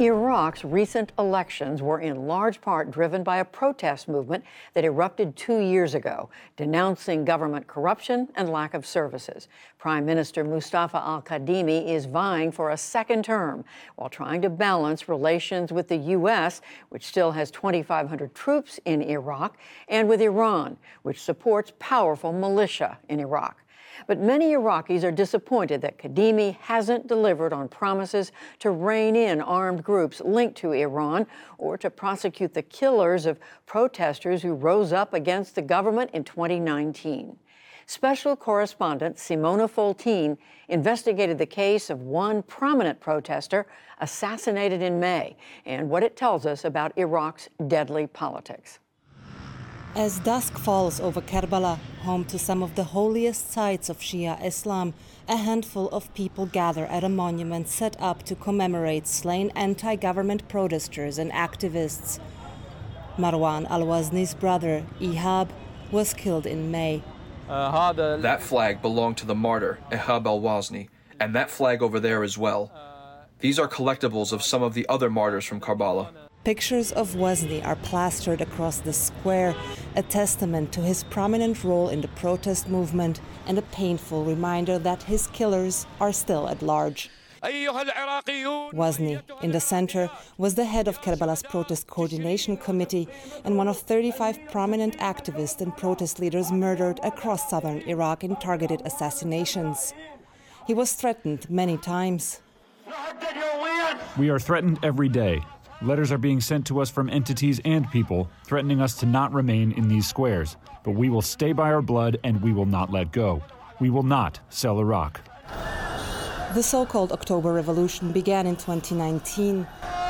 Iraq's recent elections were in large part driven by a protest movement that erupted 2 years ago, denouncing government corruption and lack of services. Prime Minister Mustafa al-Kadhimi is vying for a second term while trying to balance relations with the U.S., which still has 2,500 troops in Iraq, and with Iran, which supports powerful militia in Iraq. But many Iraqis are disappointed that Kadhimi hasn't delivered on promises to rein in armed groups linked to Iran or to prosecute the killers of protesters who rose up against the government in 2019. Special correspondent Simona Foltine investigated the case of one prominent protester assassinated in May and what it tells us about Iraq's deadly politics. As dusk falls over Karbala, home to some of the holiest sites of Shia Islam, a handful of people gather at a monument set up to commemorate slain anti-government protesters and activists. Marwan al-Wazni's brother, Ihab, was killed in May. That flag belonged to the martyr, Ihab al-Wazni, and that flag over there as well. These are collectibles of some of the other martyrs from Karbala. Pictures of Wazni are plastered across the square, a testament to his prominent role in the protest movement and a painful reminder that his killers are still at large. Wazni, in the center, was the head of Karbala's Protest Coordination Committee and one of 35 prominent activists and protest leaders murdered across southern Iraq in targeted assassinations. He was threatened many times. We are threatened every day. Letters are being sent to us from entities and people threatening us to not remain in these squares. But we will stay by our blood and we will not let go. We will not sell Iraq. The so-called October Revolution began in 2019.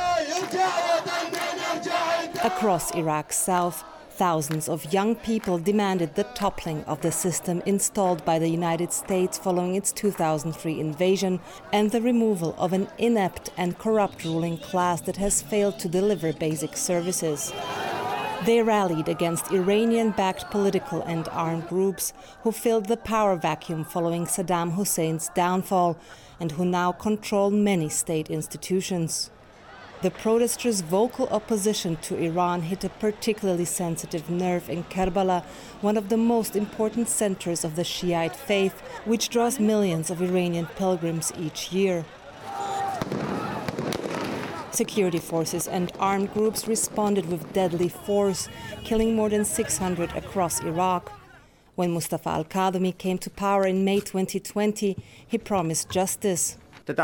Across Iraq's south, thousands of young people demanded the toppling of the system installed by the United States following its 2003 invasion and the removal of an inept and corrupt ruling class that has failed to deliver basic services. They rallied against Iranian-backed political and armed groups who filled the power vacuum following Saddam Hussein's downfall and who now control many state institutions. The protesters' vocal opposition to Iran hit a particularly sensitive nerve in Karbala, one of the most important centers of the Shiite faith, which draws millions of Iranian pilgrims each year. Security forces and armed groups responded with deadly force, killing more than 600 across Iraq. When Mustafa al-Kadhimi came to power in May 2020, he promised justice.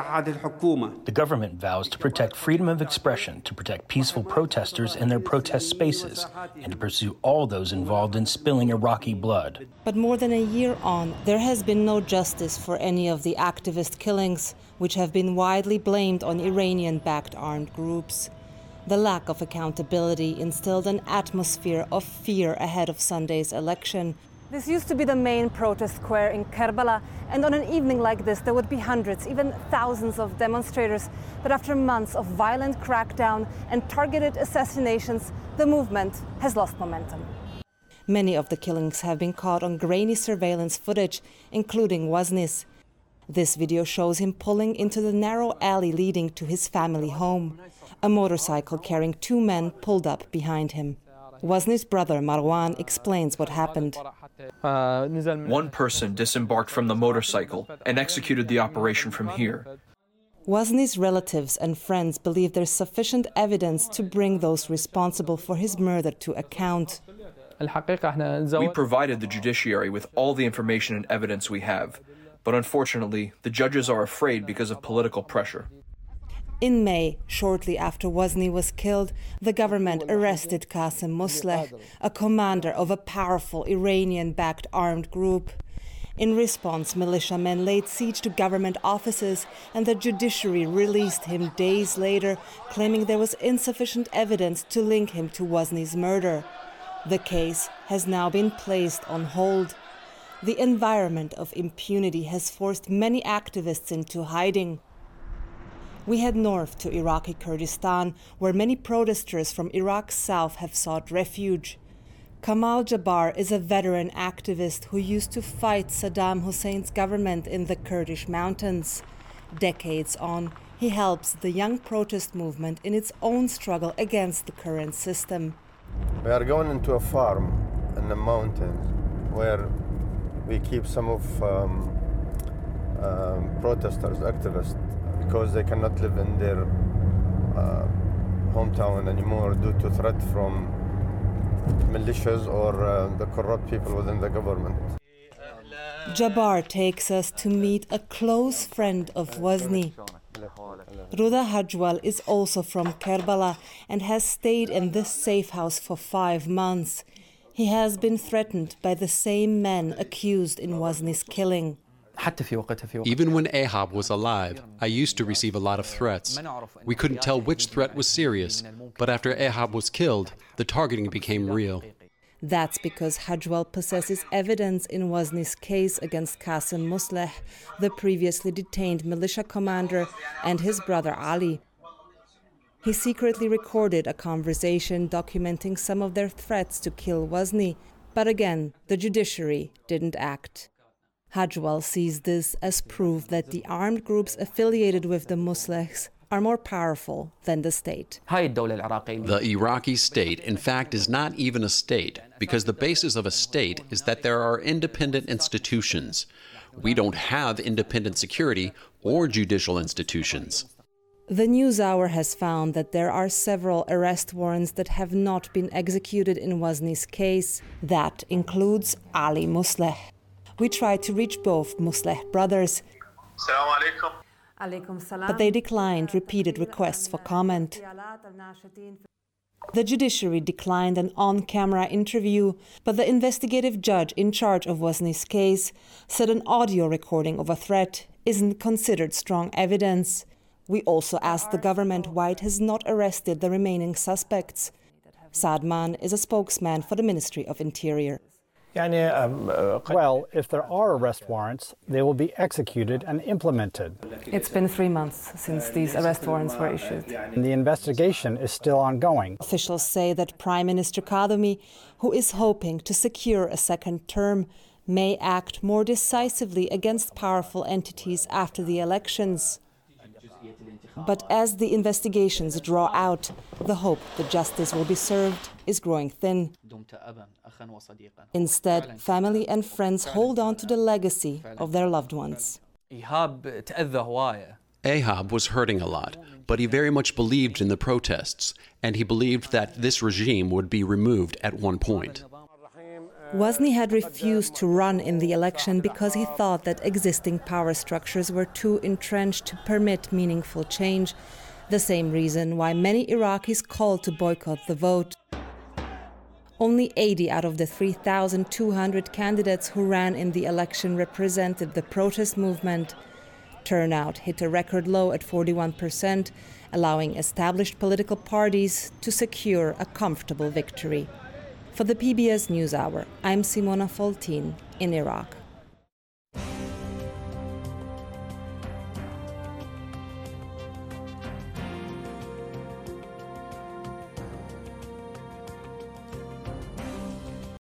The government vows to protect freedom of expression, to protect peaceful protesters in their protest spaces, and to pursue all those involved in spilling Iraqi blood. But more than a year on, there has been no justice for any of the activist killings, which have been widely blamed on Iranian-backed armed groups. The lack of accountability instilled an atmosphere of fear ahead of Sunday's election. This used to be the main protest square in Karbala, and on an evening like this, there would be hundreds, even thousands of demonstrators. But after months of violent crackdown and targeted assassinations, the movement has lost momentum. Many of the killings have been caught on grainy surveillance footage, including Wazni's. This video shows him pulling into the narrow alley leading to his family home. A motorcycle carrying two men pulled up behind him. Wazni's brother, Marwan, explains what happened. One person disembarked from the motorcycle and executed the operation from here. Wazni's relatives and friends believe there's sufficient evidence to bring those responsible for his murder to account. We provided the judiciary with all the information and evidence we have, but unfortunately, the judges are afraid because of political pressure. In May, shortly after Wazni was killed, the government arrested Qasem Mosleh, a commander of a powerful Iranian-backed armed group. In response, militiamen laid siege to government offices, and the judiciary released him days later, claiming there was insufficient evidence to link him to Wazni's murder. The case has now been placed on hold. The environment of impunity has forced many activists into hiding. We head north to Iraqi Kurdistan, where many protesters from Iraq's south have sought refuge. Kamal Jabbar is a veteran activist who used to fight Saddam Hussein's government in the Kurdish mountains. Decades on, He helps the young protest movement in its own struggle against the current system. We are going into a farm in the mountains where we keep some of protesters, activists, because they cannot live in their hometown anymore due to threat from militias or the corrupt people within the government. Jabbar takes us to meet a close friend of Wazni. Ruda Hajwal is also from Karbala and has stayed in this safe house for 5 months. He has been threatened by the same men accused in Wazni's killing. Even when Ahab was alive, I used to receive a lot of threats. We couldn't tell which threat was serious, but after Ahab was killed, the targeting became real. That's because Hajwal possesses evidence in Wazni's case against Qasim Musleh, the previously detained militia commander, and his brother Ali. He secretly recorded a conversation documenting some of their threats to kill Wazni, but again, the judiciary didn't act. Hajwal sees this as proof that the armed groups affiliated with the Muslehs are more powerful than the state. The Iraqi state, in fact, is not even a state, because the basis of a state is that there are independent institutions. We don't have independent security or judicial institutions. The NewsHour has found that there are several arrest warrants that have not been executed in Wazni's case. That includes Ali Musleh. We tried to reach both Musleh brothers, but they declined repeated requests for comment. The judiciary declined an on-camera interview, but the investigative judge in charge of Wazni's case said an audio recording of a threat isn't considered strong evidence. We also asked the government why it has not arrested the remaining suspects. Sadman is a spokesman for the Ministry of Interior. Well, if there are arrest warrants, they will be executed and implemented. It's been 3 months since these arrest warrants were issued. And the investigation is still ongoing. Officials say that Prime Minister Kadhimi, who is hoping to secure a second term, may act more decisively against powerful entities after the elections. But as the investigations draw out, the hope that justice will be served is growing thin. Instead, family and friends hold on to the legacy of their loved ones. Ahab was hurting a lot, but he very much believed in the protests, and he believed that this regime would be removed at one point. Wazni had refused to run in the election because he thought that existing power structures were too entrenched to permit meaningful change, the same reason why many Iraqis called to boycott the vote. Only 80 out of the 3,200 candidates who ran in the election represented the protest movement. Turnout hit a record low at 41%, allowing established political parties to secure a comfortable victory. For the PBS NewsHour, I'm Simona Foltin in Iraq.